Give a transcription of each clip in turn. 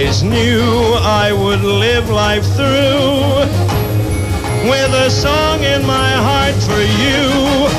always knew I would live life through with a song in my heart for you.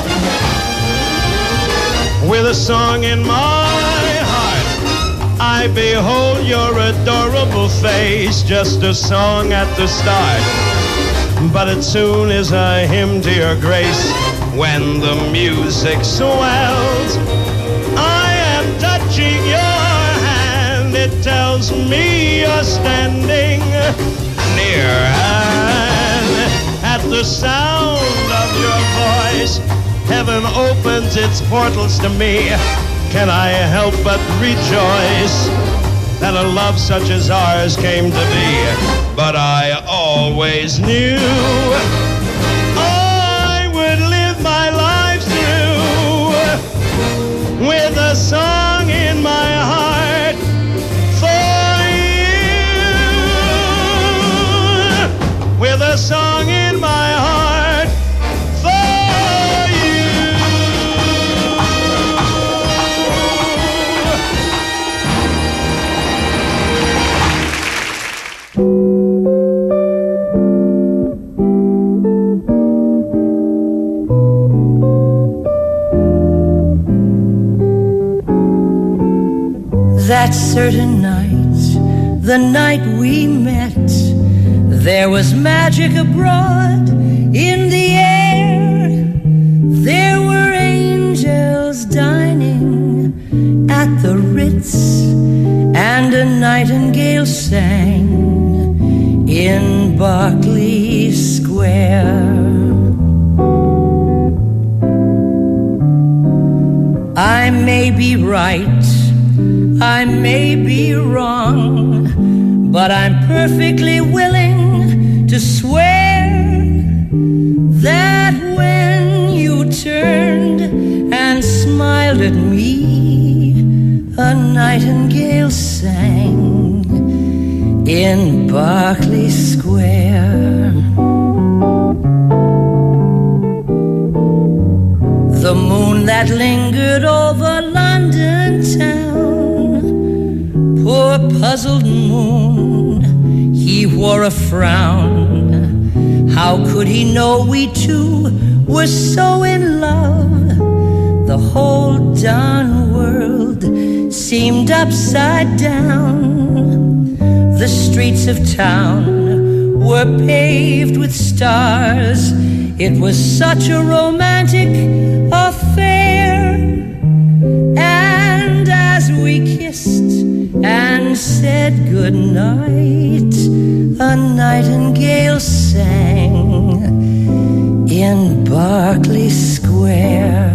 With a song in my heart, I behold your adorable face. Just a song at the start, but it soon is a hymn to your grace. When the music swells, I am touching your hand. It tells me you're standing near, and at the sound of your voice, heaven opens its portals to me. Can I help but rejoice that a love such as ours came to be? But I always knew I would live my life through with a song in my heart for you. With a song in my heart for you. That certain night, the night we met, there was magic abroad in the air. There were angels dining at the Ritz, and a nightingale sang in Berkeley Square. I may be right, I may be wrong, but I'm perfectly willing to swear that when you turned and smiled at me, a nightingale sang in Berkeley Square. The moon that lingered over London town, poor puzzled moon, he wore a frown. How could he know we two were so in love? The whole darn world seemed upside down. The streets of town were paved with stars. It was such a romantic affair. And as we kissed and said goodnight, a nightingale sang in Berkeley Square.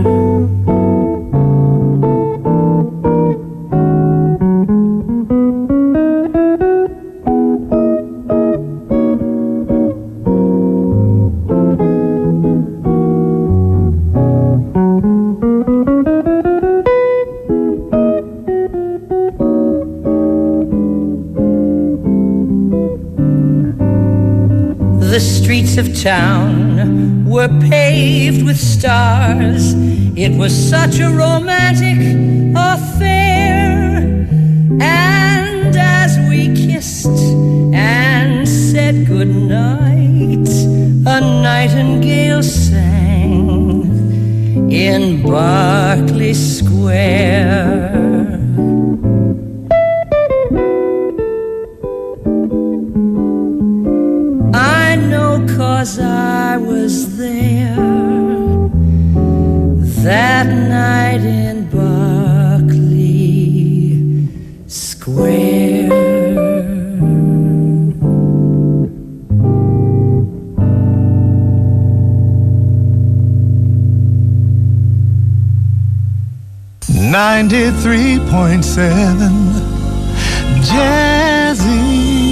The streets of town were paved with stars. It was such a romantic affair. And as we kissed and said goodnight, a nightingale sang in Berkeley Square. I know 'cause I was there that night in Berkeley Square. .7 Jazzy.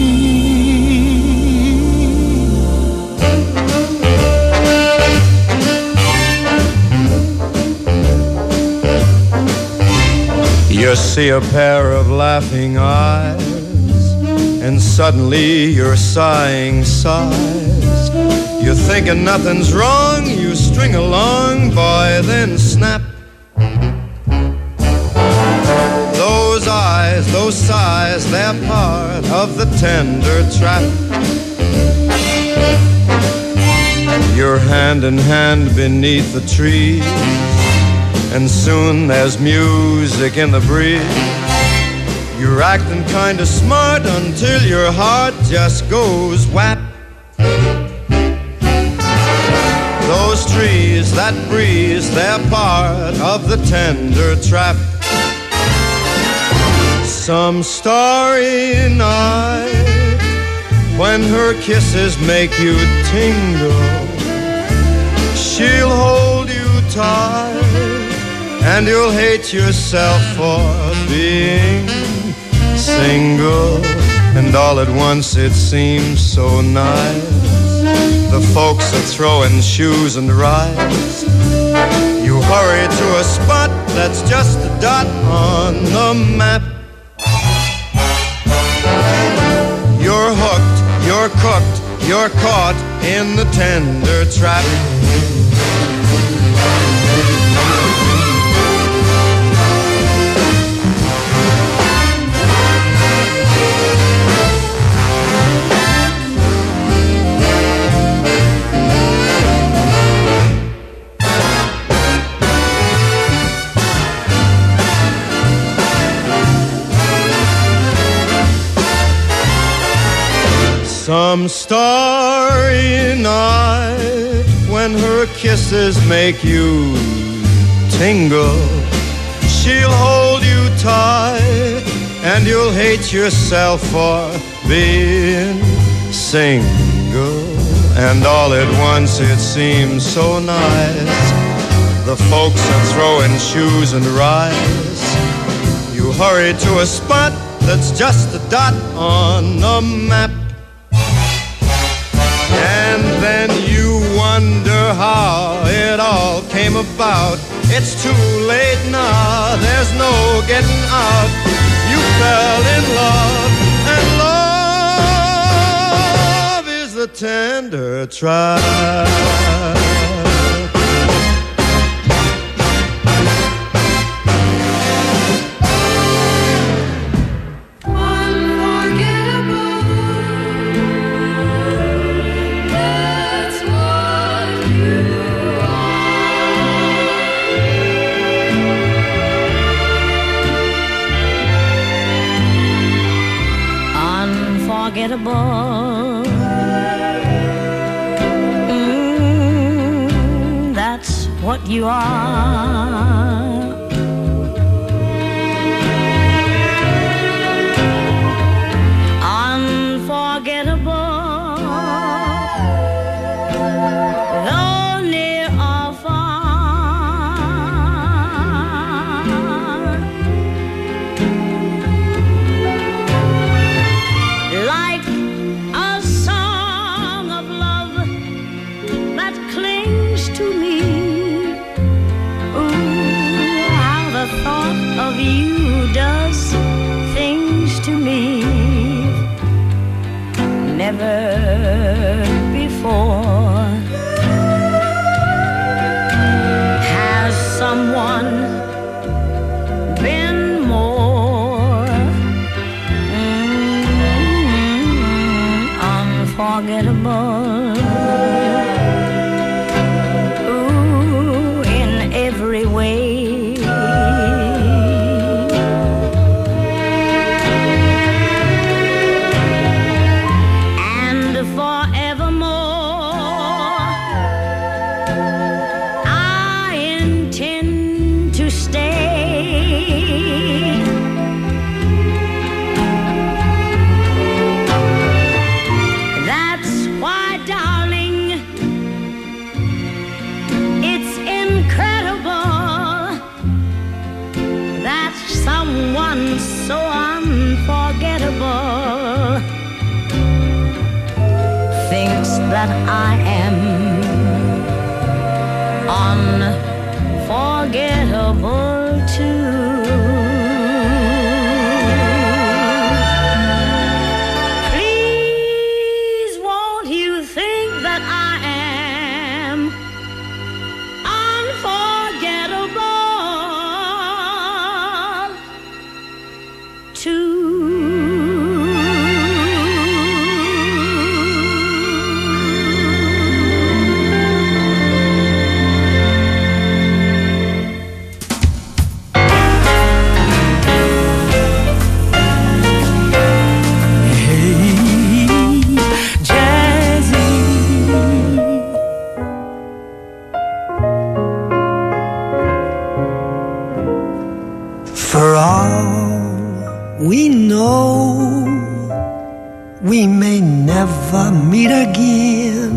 You see a pair of laughing eyes, and suddenly you're sighing sighs. You're thinking nothing's wrong, you string along, boy, then snap. Those sighs, they're part of the tender trap. You're hand in hand beneath the trees, and soon there's music in the breeze. You're acting kinda smart until your heart just goes whap. Those trees, that breeze, they're part of the tender trap. Some starry night, when her kisses make you tingle, she'll hold you tight, and you'll hate yourself for being single. And all at once it seems so nice. The folks are throwing shoes and rides. You hurry to a spot that's just a dot on the map. You're hooked, you're cooked, you're caught in the tender trap. Some starry night, when her kisses make you tingle, she'll hold you tight, and you'll hate yourself for being single. And all at once it seems so nice. The folks are throwing shoes and rides. You hurry to a spot that's just a dot on the map. And then you wonder how it all came about. It's too late now, there's no getting out. You fell in love, and love is the tender trap. That's what you are. Unforgettable, though near or far. Like a song of love that clings to me. Ooh, how the thought of you does things to me. Never before has someone been more unforgettable. Ooh, in every way. And forevermore, I intend to stay. That's why, darling, it's incredible that someone so unforgettable thinks that I am unforgettable too. Please, won't you think that I am unforgettable? we may never meet again.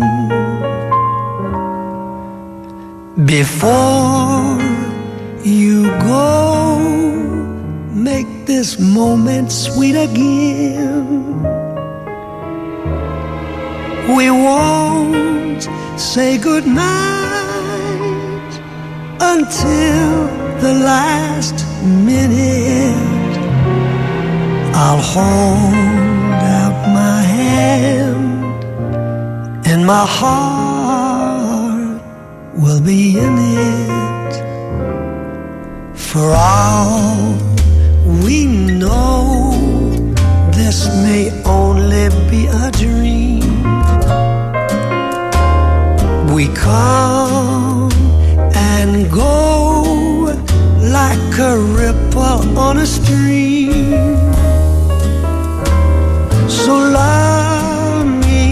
Before you go, make this moment sweet again. We won't say goodnight until the last minute. I'll hold out my hand and my heart will be in it. For all we know, this may only be a dream. We come and go like a ripple on a stream. So love me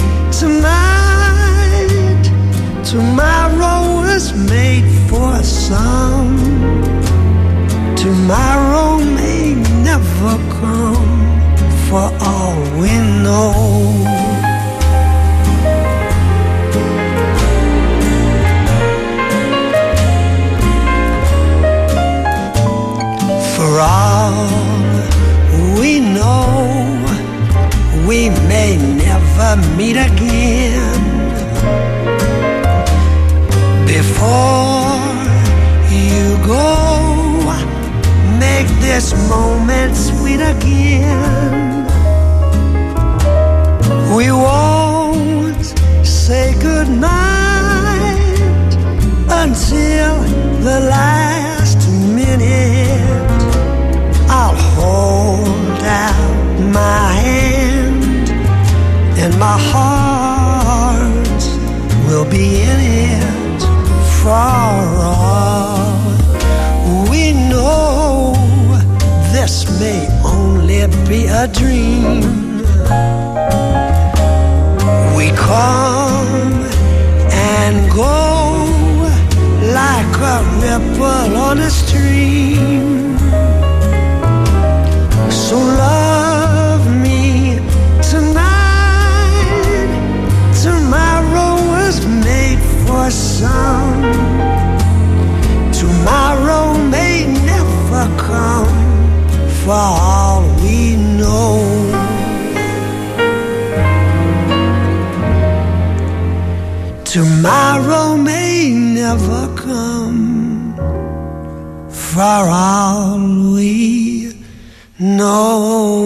tonight. Tomorrow is made for some. Tomorrow may never come, for all we know. For all we know, we may never meet again. Before you go, make this moment sweet again. We won't say goodnight until the last minute. I'll hold out my hand and my heart will be in it. For all we know, this may only be a dream. We come and go like a ripple on a stream. So love me tonight. Tomorrow was made for some. Tomorrow may never come, for all we know. Tomorrow may never come, for all we know.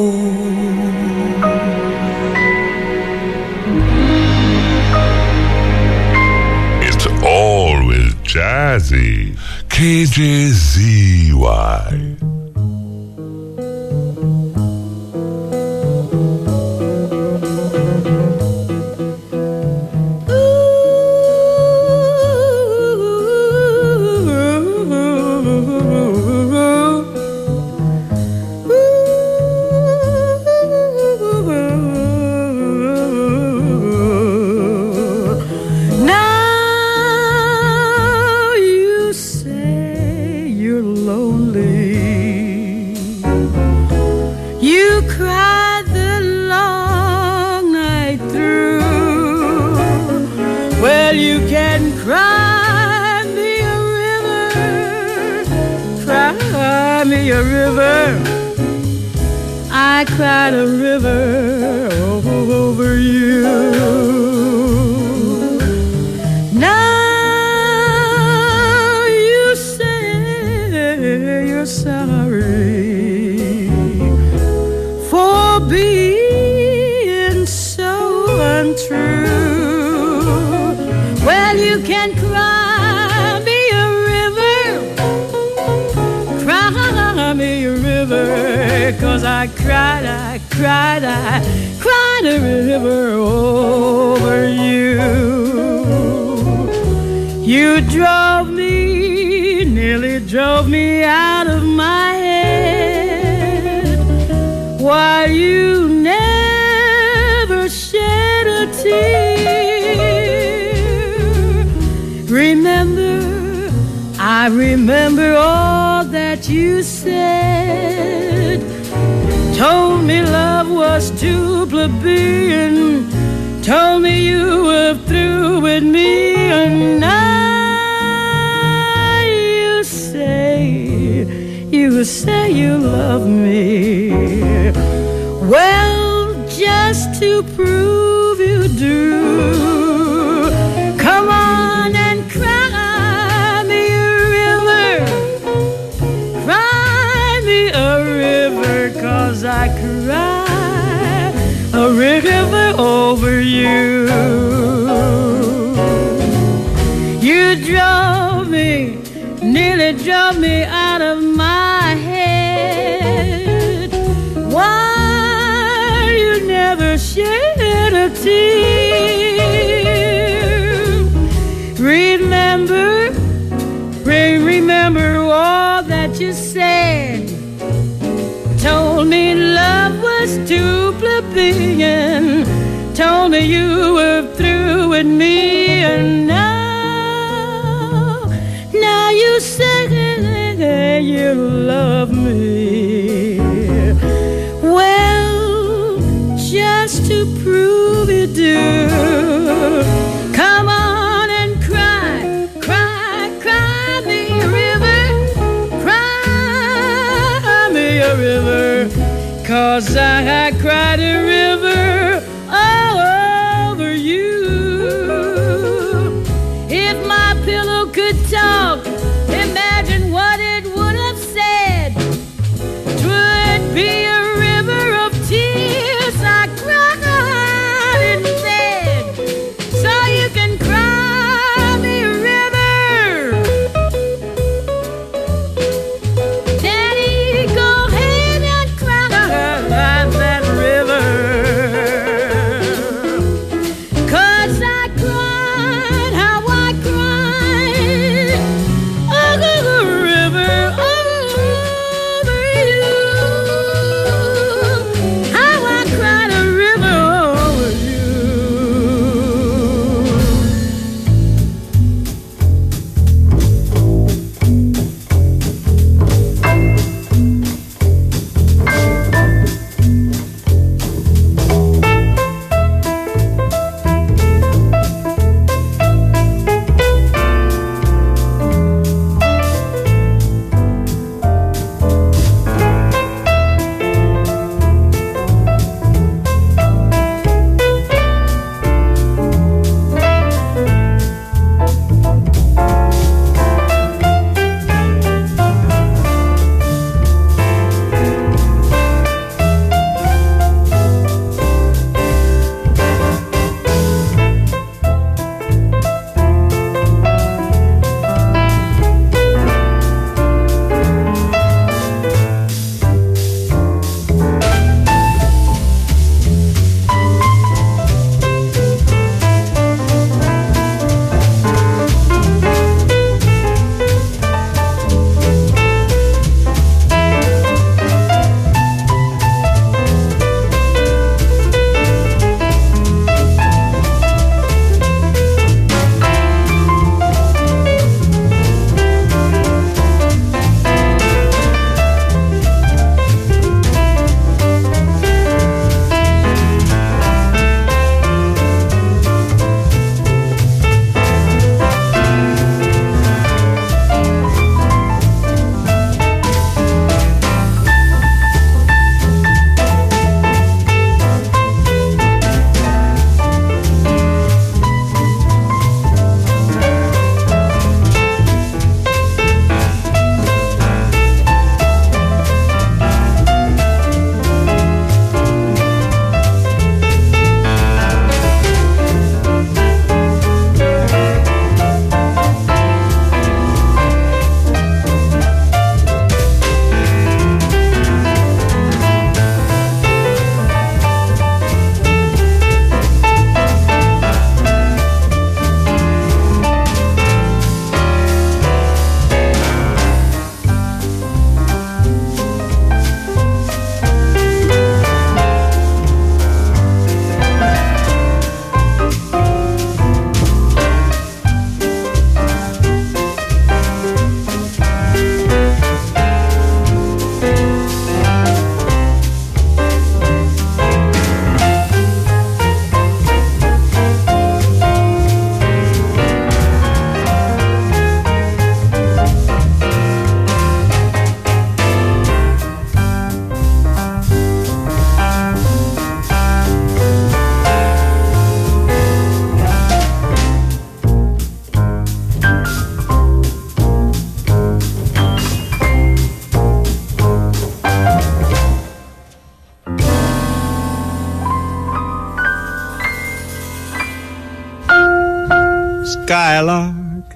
It's always jazzy. KJZY. I cried a river over you. Now you say you're sorry for being so untrue. Well, you can cry me a river, cry me a river, 'cause I cried a river over you. You nearly drove me out of my head, while you never shed a tear. I remember all that you said, told me love was too plebeian, told me you were through with me, and now you say you love me. Well, just to prove you do, come on and cry me a river, cry me a river, 'cause I cry a river over you. You drove me, nearly drove me out of my head. Why you never shed a tear? Remember all that you said. Told me love was too plebeian, told me you were through with me, and now you say you love me. Well, just to prove you do, come on and cry me a river, cry me a river, 'cause I cried a river over you. If my pillow could talk, imagine what it would have said. 'Twould be a river of tears I cried instead. So you can cry me a river, Daddy, go ahead and cry that river. Skylark,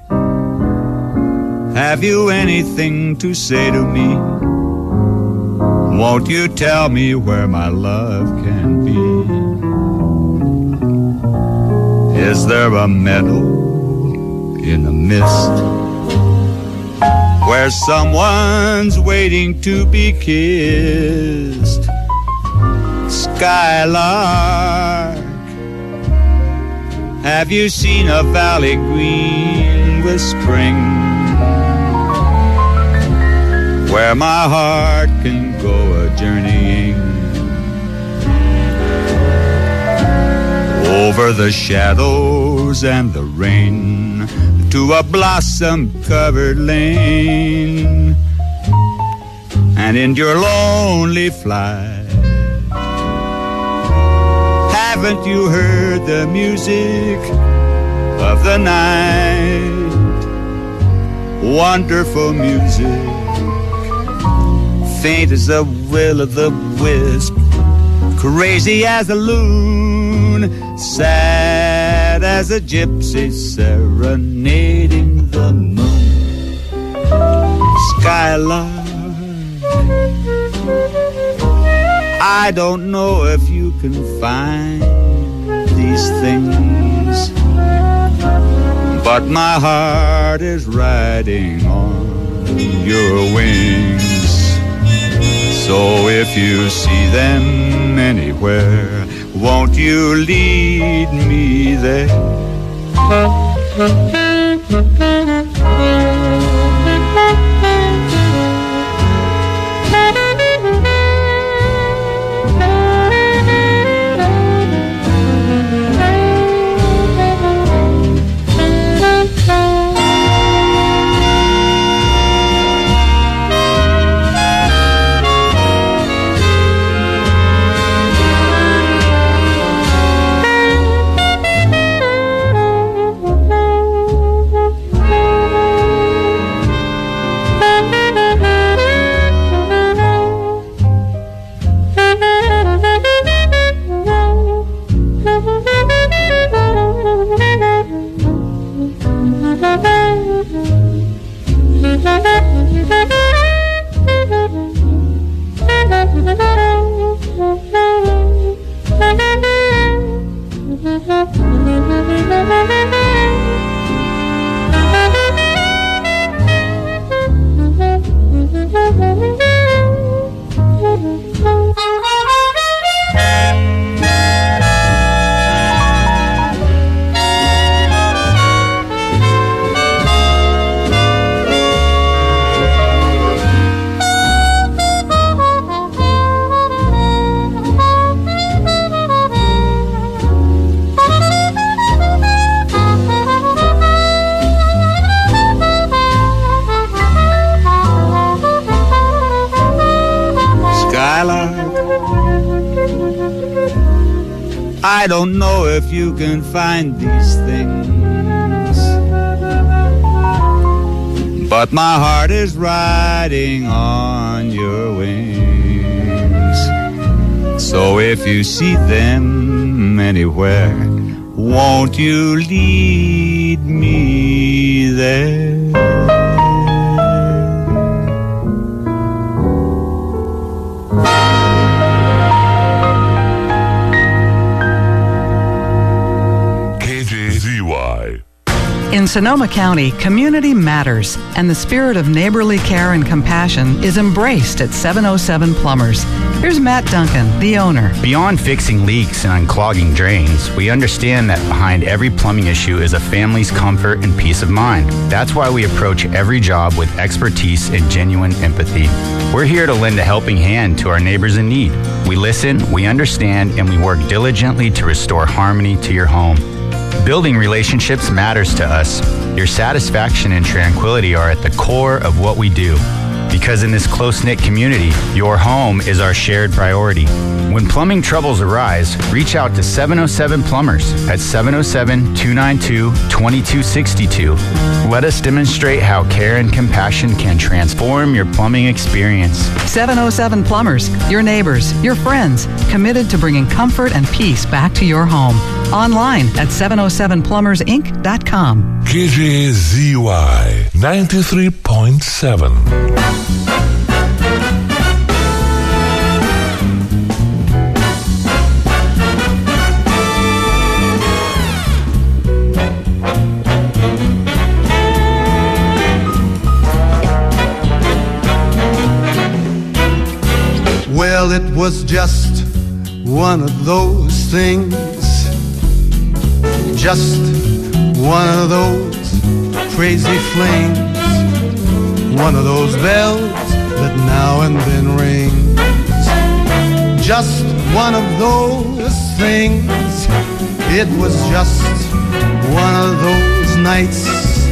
have you anything to say to me? Won't you tell me where my love can be? Is there a meadow in the mist where someone's waiting to be kissed? Skylark, have you seen a valley green with spring, where my heart can go a-journeying over the shadows and the rain to a blossom-covered lane? And in your lonely flight, haven't you heard the music of the night? Wonderful music, faint as the will-o'-the-wisp, crazy as a loon, sad as a gypsy serenading the moon. Skylark, I don't know if you can find these things, but my heart is riding on your wings. So if you see them anywhere, won't you lead me there? I don't know if you can find these things, but my heart is riding on your wings. So if you see them anywhere, won't you lead me there? In Sonoma County, community matters, and the spirit of neighborly care and compassion is embraced at 707 Plumbers. Here's Matt Duncan, the owner. Beyond fixing leaks and unclogging drains, we understand that behind every plumbing issue is a family's comfort and peace of mind. That's why we approach every job with expertise and genuine empathy. We're here to lend a helping hand to our neighbors in need. We listen, we understand, and we work diligently to restore harmony to your home. Building relationships matters to us. Your satisfaction and tranquility are at the core of what we do. Because in this close-knit community, your home is our shared priority. When plumbing troubles arise, reach out to 707 Plumbers at 707-292-2262. Let us demonstrate how care and compassion can transform your plumbing experience. 707 Plumbers, your neighbors, your friends, committed to bringing comfort and peace back to your home. Online at 707plumbersinc.com. KJZY 93.7. Well, it was just one of those things, just one of those crazy flings, one of those bells that now and then rings, just one of those things. It was just one of those nights,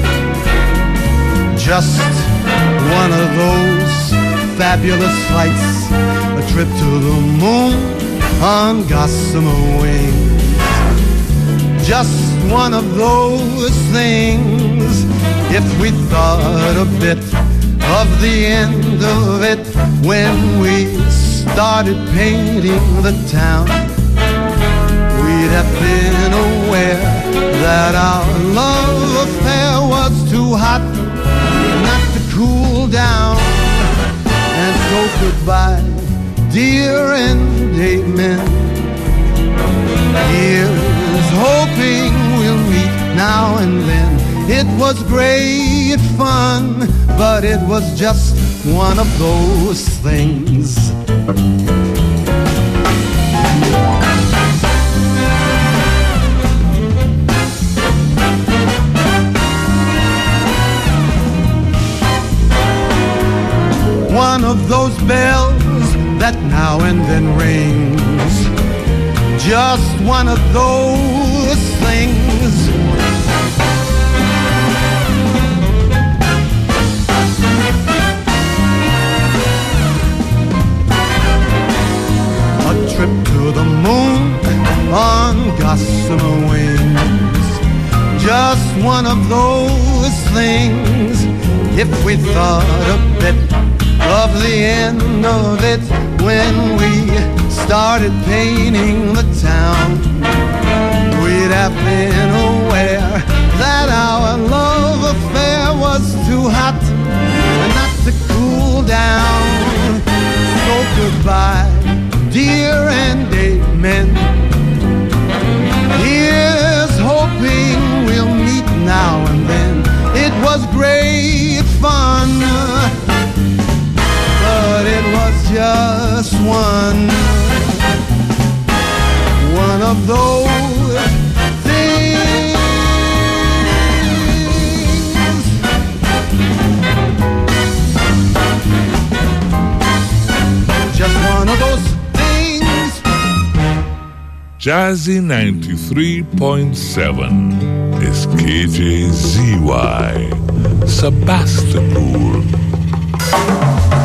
just one of those fabulous flights, a trip to the moon on gossamer wings. Just one of those things. If we thought a bit of the end of it when we started painting the town, we'd have been aware that our love affair was too hot not to cool down. And so goodbye, dear, and amen. Here's hoping we'll meet now and then. It was great fun, but it was just one of those things. One of those bells that now and then rings, just one of those things. A trip to the moon on gossamer wings, just one of those things. If we thought a bit of the end of it when we started painting the town, we'd have been aware that our love affair was too hot not to cool down. So goodbye, dear, and amen. Here's hoping we'll meet now and then. It was great fun, but it was just one of those things. Just one of those things. Jazzy 93.7 is KJZY Sebastopol.